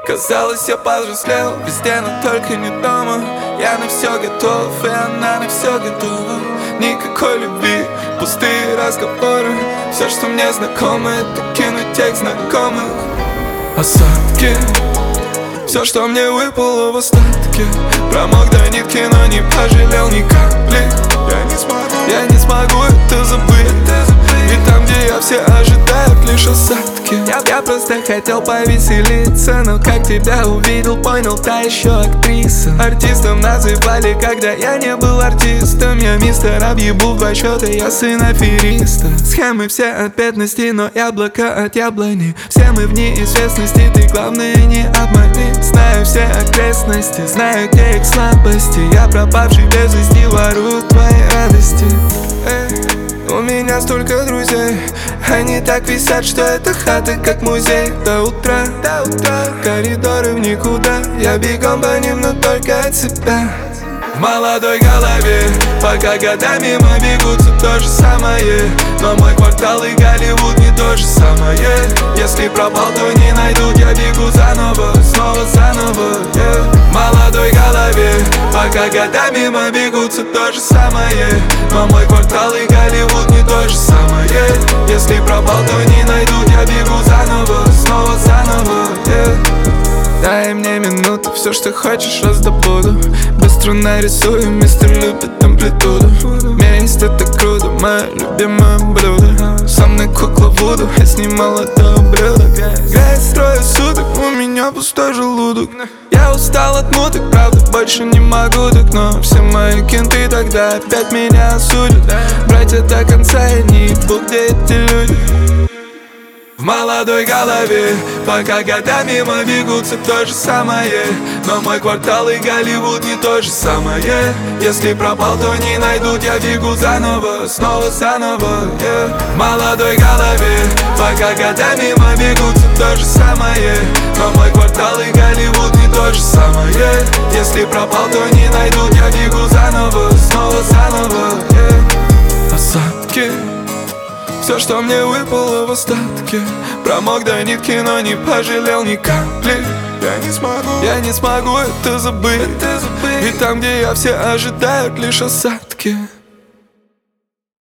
Казалось, я повзрослел везде, но только не дома. Я на все готов, и она на все готова. Никакой любви, пустые разговоры. Все, что мне знакомо, это кинуть тех знакомых. Осадки, все, что мне выпало в остатке. Промок до нитки, но не пожалел ни капли. Я не смогу это забыть. Ведь там, где я, все ожидают лишь осадки. Я просто хотел повеселиться, но как тебя увидел, понял, та еще актриса. Артистом называли, когда я не был артистом. Я мистер объебу в 2 счета, я сын афериста. Схемы все от бедности, но яблоко от яблони. Все мы в неизвестности, ты главное не обмани. Знаю все окрестности, знаю где их слабости. Я пропавший без вести, ворую твои радости. У меня столько друзей, они так висят, что это хаты как музей. До утра, коридоры в никуда. Я бегом по ним, но только от себя. В молодой голове, пока года мимо бегутся, то же самое. Но мой квартал и Голливуд не то же самое. Если пропал, то не найдут, я бегу заново, снова заново, В молодой голове, пока года мимо бегутся, то же самое. Но мой квартал и Голливуд не то же самое. Если пропал, то не найдут, я бегу заново, снова заново, Дай мне минуту, все, что хочешь, раздобуду. Быстро нарисую, мистер любит амплитуду. Месть это круто, мое любимое блюдо. Со мной кукла Вуду, я снимал это ублюдок. Грязь трое суток, у меня пустой желудок. Я устал от муток, правда больше не могу так. Но все мои кенты тогда опять меня осудят. Братья до конца, я не ебу, где эти люди. В молодой голове, пока года мимо бегутся, то же самое. Но мой квартал и Голливуд не то же самое. Если пропал, то не найдут, я бегу заново, снова заново, В молодой голове, пока года мимо бегутся, то же самое. Но мой квартал и Голливуд не то же самое. Если пропал, то не найдут, я бегу заново, снова заново, Осадки, все, что мне выпало в остатке. Промок до нитки, но не пожалел ни капли. Я не смогу это забыть. Ведь там, где я, все ожидают лишь осадки.